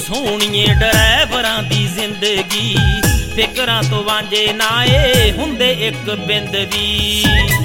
ਸੋਹਣੀਏ ਡਰਾਈਵਰਾਂ ਦੀ ਜ਼ਿੰਦਗੀ, ਫਿਕਰਾਂ ਤੋਂ ਵਾਂਝੇ ਨਾ ਏ ਹੁੰਦੇ ਇੱਕ ਬਿੰਦ ਵੀ।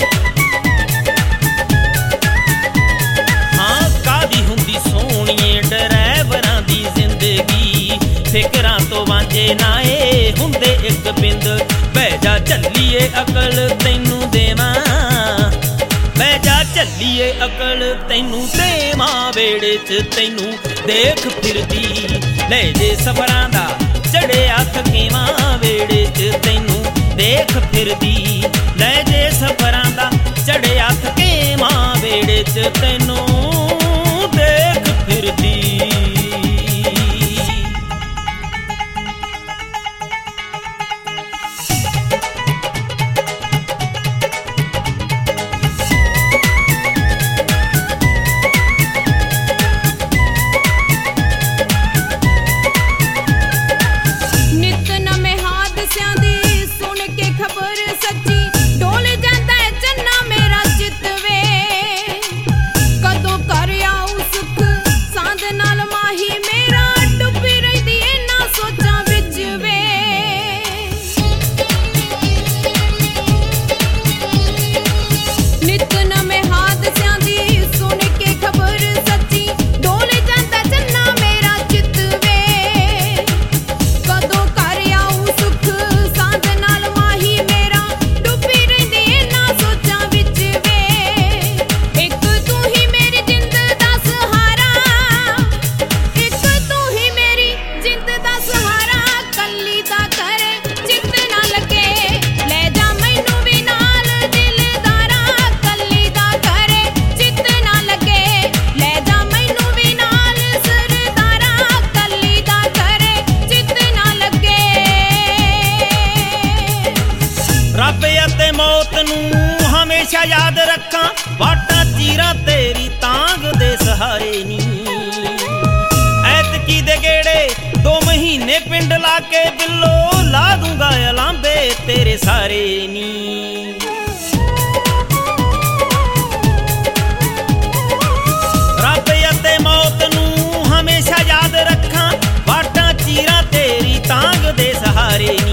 ਹਾਂ ਕਾਦੀ ਹੁੰਦੀ ਸੋਹਣੀਏ ਡਰਾਈਵਰਾਂ ਦੀ ਜ਼ਿੰਦਗੀ, ਫਿਕਰਾਂ ਤੋਂ ਵਾਂਝੇ ਨਾ ਏ ਹੁੰਦੇ ਇੱਕ ਬਿੰਦ। ਬਹਿ ਜਾ ਚੱਲੀਏ ਅਕਲ ਤੈਨੂੰ ਦੇਵਾਂ, ਬਹਿ ਜਾ ਚੱਲੀਏ ਅਕਲ ਤੈਨੂੰ ਦੇਵਾਂ, ਵੇੜੇ 'ਚ ਤੈਨੂੰ ਦੇਖ ਫਿਰਦੀ ਲੈ ਜੇ ਸਫਰਾਂ ਦਾ ਚੜਿਆ ਥਕੇਵਾਂ, ਵੇੜੇ 'ਚ ਤੈਨੂੰ ਦੇਖ ਫਿਰਦੀ ਲੈ ਜੇ ਸਫਰਾਂ ਦਾ ਚੜਿਆ ਥਕੇਵਾਂ, ਵੇੜੇ 'ਚ ਤੈਨੂੰ ਦੇਖ ਫਿਰਦੀ। ਹਮੇਸ਼ਾ ਯਾਦ ਰੱਖਾਂ ਵਾਟਾਂ ਚੀਰਾਂ ਤੇਰੀ ਤਾਂਗ ਦੇ ਸਹਾਰੇ ਨੀ, ਐਤਕੀ ਦੇ ਗੇੜੇ 2 ਮਹੀਨੇ ਪਿੰਡ ਲਾ ਕੇ ਬਿੱਲੋ ਲਾ ਦੂੰਗਾ ਅਲਾਂਬੇ ਤੇਰੇ ਸਾਰੇ ਨੀ। ਰੱਬ ਅਤੇ ਮੌਤ ਨੂੰ ਹਮੇਸ਼ਾ ਯਾਦ ਰੱਖਾਂ ਵਾਟਾਂ ਚੀਰਾਂ ਤੇਰੀ ਤਾਂਗ ਦੇ ਸਹਾਰੇ ਨੀ,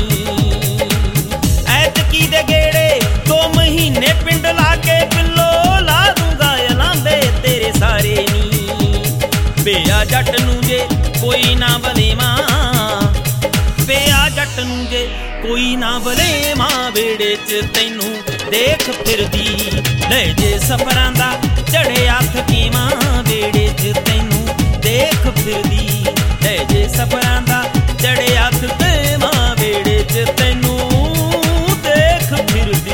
ਐਤਕੀ ਦੇ ਗੇੜੇ 2 ਮਹੀਨੇ ਪਿੰਡ ਲਾ ਕੇ ਬਿੱਲੋ ਲਾ ਦੂੰਗਾ ਅਲਾਂਬੇ ਤੇਰੇ ਸਾਰੇ ਨੀ। ਪਿਆ ਜੱਟ ਨੂੰ ਜੇ ਕੋਈ ਨਾ ਬਲੇਵਾਂ, ਪਿਆ ਜੱਟ ਨੂੰ ਜੇ ਕੋਈ ਨਾ ਬਲੇਵਾਂ, ਵੇੜੇ 'ਚ ਤੈਨੂੰ ਦੇਖ ਫਿਰਦੀ ਲੈ ਜੇ ਸਫਰਾਂ ਦਾ ਚੜਿਆ ਥਕੇਵਾਂ, ਵੇੜੇ 'ਚ ਤੈਨੂੰ ਦੇਖ ਫਿਰਦੀ ਲੈ ਜੇ ਸਫਰਾਂ ਦਾ ਚੜਿਆ ਥਕੇਵਾਂ, ਵੇੜੇ 'ਚ ਤੈਨੂੰ ਦੇਖ ਫਿਰਦੀ।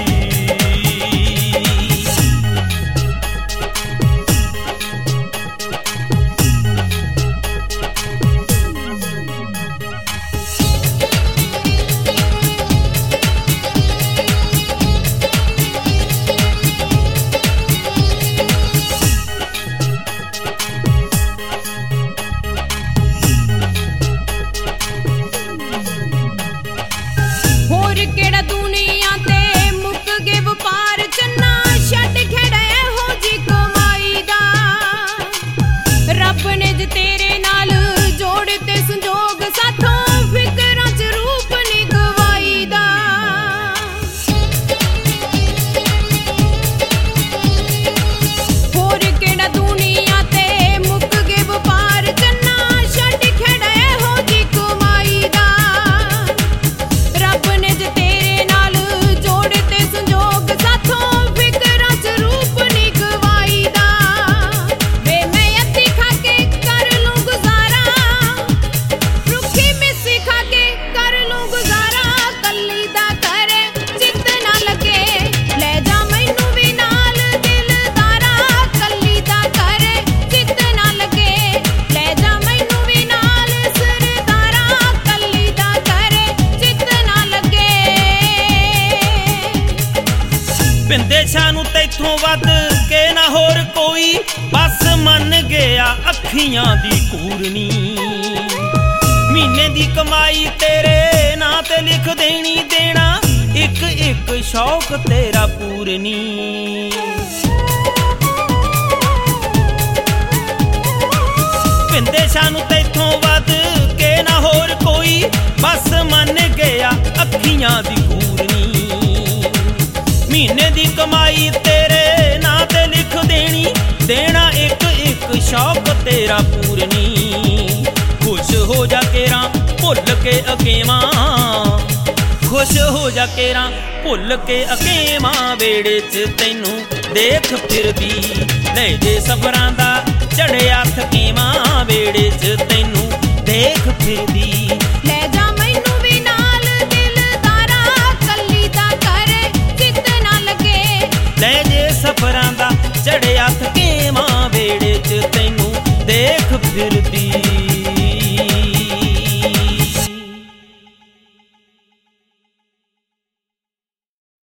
ਕਿਹੜਾ ਦੁਨੀਆ ਤੇ ਮੁੱਕ ਗਏ ਵਪਾਰ ਚੰਨਾ, ਛੱਡ ਖੇੜਾ ਇਹੋ ਜੀ ਕਮਾਈ ਦਾ। ਰੱਬ ਨੇ ਜੇ ਤੇਰੇ ਨਾਲ ਜੋੜ ਤੇ ਸੰਜੋਗ, ਸਾਥੋਂ ਫਿਕਰਾਂ 'ਚ ਰੂਪ ਨੀ ਗਵਾਈ ਦਾ। ਹੋਰ ਕਿਹੜਾ ਦੁਨੀਆ ਤੇ ਮੁੱਕ ਗਏ ਵਪਾਰ ਚੰਨਾ, ਛੱਡ ਖੇੜਾ ਇਹੋ ਜੀ ਕਮਾਈ ਦਾ। ਰੱਬ ਨੇ ਜੇ ਤੇਰੇ ਨਾਲ ਜੋੜ ਤੇ ਸੰਜੋਗ, ਸਾਥੋਂ ਫਿਕਰਾਂ 'ਚ ਰੂਪ ਨੀ ਗਵਾਈ ਦਾ। ਵੇ ਮੈਂ ਅੱਧੀ ਖਾ ਕੇ ਕਰ ਲੂੰ ਗੁਜ਼ਾਰਾ, ਰੁੱਖੀ ਮਿੱਸੀ ਖਾ ਕੇ ਕਰ ਲੂੰ ਗੁਜ਼ਾਰਾ, ਕੱਲੀ ਦਾ ਕਰੇ ਚਿੱਤ ਨਾ ਲੱਗੇ ਲੈ ਜਾ ਮੈਨੂੰ ਵੀ ਨਾਲ ਦਿਲਦਾਰਾ, ਕੱਲੀ ਦਾ ਕਰੇ ਚਿੱਤ ਨਾ ਲੱਗੇ ਲੈ ਜਾ ਮੈਨੂੰ ਵੀ ਨਾਲ ਸਰਦਾਰਾ, ਕੱਲੀ ਦਾ ਕਰੇ ਚਿੱਤ ਨਾ ਲੱਗੇ। ਵਿੰਦੇਸ਼ਾਂ ਨੂੰ ਤੈਥੋਂ ਵੱਧ ਕੇ ਨਾ ਹੋਰ ਕੋਈ, ਬਸ ਮੰਨ ਗਿਆ ਅੱਖੀਆਂ ਦੀ ਕੂਰਨੀ। ਮਹੀਨੇ ਦੀ ਕਮਾਈ ਤੇਰੇ ਨਾਂ ਤੇ ਲਿਖ ਦੇਣੀ, ਦੇਣਾ ਇੱਕ ਇੱਕ ਸ਼ੌਕ ਤੇਰਾ ਪੂਰਨੀ। ਵਿੰਦੇਸ਼ਾਂ ਨੂੰ ਤੈਥੋਂ ਵੱਧ ਲੱਗੇ ਨਾ ਹੋਰ ਕੋਈ, ਬਸ ਮੰਨ ਗਿਆ ਅੱਖੀਆਂ ਦੀ ਘੂਰਨੀ। ਮਹੀਨੇ ਦੀ ਕਮਾਈ ਤੇਰੇ ਨਾਂ ਤੇ ਲਿਖ ਦੇਣੀ, ਦੇਣਾ ਇੱਕ ਇੱਕ ਸ਼ੌਕ ਤੇਰਾ ਪੂਰਨੀ। ਖੁਸ਼ ਹੋ ਜਾ ਕੇਰਾਂ ਭੁੱਲ ਕੇ ਅਕੇਵਾਂ, ਖੁਸ਼ ਹੋ ਜਾ ਕੇਰਾਂ ਭੁੱਲ ਕੇ ਅਕੇਵਾਂ। ਵੇੜੇ 'ਚ ਤੈਨੂੰ ਦੇਖ ਫਿਰਦੀ, ਲੈ ਜੇ ਸਫਰਾਂ ਦਾ ਚੜਿਆ ਥਕੇਵਾਂ। ਵੇੜੇ 'ਚ ਤੈਨੂੰ ਦੇਖ ਫਿਰਦੀ, ਲੈ ਜਾ ਮੈਨੂੰ ਵੀ ਨਾਲ ਦਿਲਦਾਰਾ, ਕੱਲੀ ਦਾ ਕਰੇ ਚਿੱਤ ਨਾ ਲੱਗੇ। ਲੈ ਜੇ ਸਫਰਾਂ ਦਾ ਚੜਿਆ ਥਕੇਵਾਂ। ਵੇੜੇ 'ਚ ਤੈਨੂੰ ਦੇਖ ਫਿਰਦੀ।